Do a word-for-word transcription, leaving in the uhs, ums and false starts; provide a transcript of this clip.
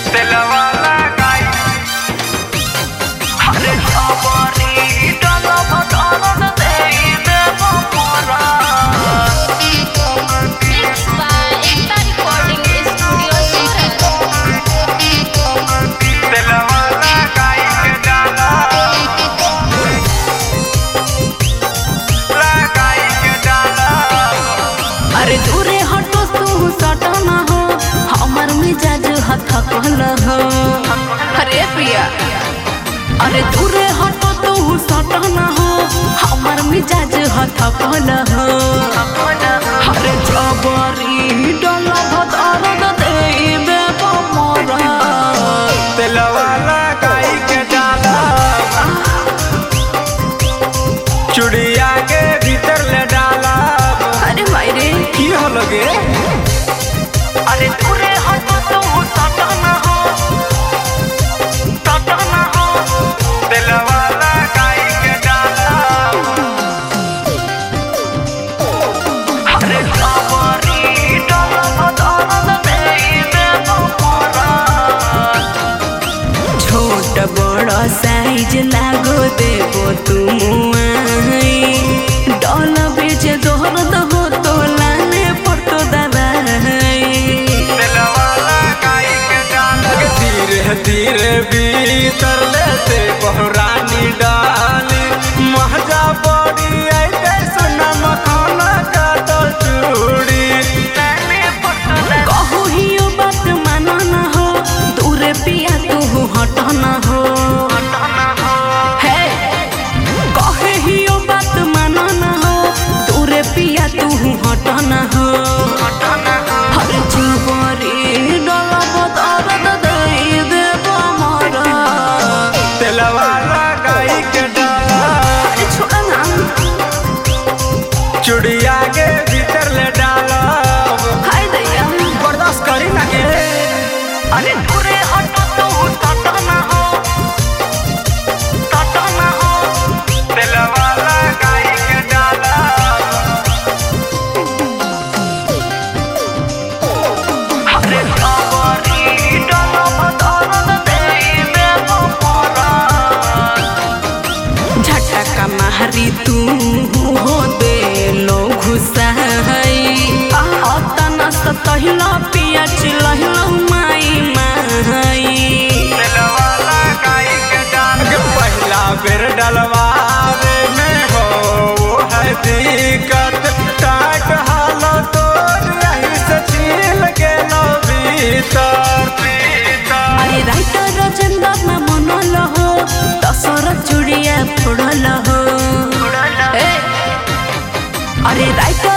तेलवाला गाई अरे खबरी डल भदरन देई देव मोरा Mixed by Ekta Recording Studio, Surat. तेलवाला गाई के डाला लगाई के डाला अरे दूरे हटो तू सटना हो हमर मिजाज हथकल हो। अरे प्रिया अरे दूरे हटो तू सटना हो हमर मिजाज हथकल हो। अरे जबरी डल भदरन देई देव मोरा तेलवाला गाई के डाला चुड़िया के भीतर ले डाला अरे मायरे की हो लगे अरे दूरे हटो तू सटना हो सटना हो। तेलवाला गाई के डाला अरे खबरी डल भदरन देई देव मोरा छोट बड़ साइज लागो देबो तुम डल बेच दर्द हो तो लाने पड़तो दवाई। तेलवाला गाई के डाला धीरे धीरे भीतर लेते बहुरानी डाली महजा बड़ी आई सोना मखाना का तो चूड़ी कहू हियो बात मानो न हो दूरे पिया तू हट न हो। हे कहे हियो बात मानो न हो दूरे पिया तू हट न हो। हरे जुबरी डल भदरन देई देव मोरा तेलवाला गाई के डाला अरे छोड़ा ना चुड़िया के भीतर ले डाला हाय दैया बर्दाश्त करी ना के अरे दूरे हटो तू सटना हो सटना हो। तेलवाला गाई के डाला अरे खबरी डल भदरन देई देव मोरा झटका मारी तू हो दे लो घुसाई अतना सतहिला पिया चिलहिला माई माई। तेलवाला गाई के डाला के पहला बेर डलवावे में हो वो है दिक्कत टाट हालो तो यही से छील के लो भीतर अरे राइटर राजेंद्र ना मनल हो दशरथ चूड़िया फोड़ल हो। ए, अरे राइटर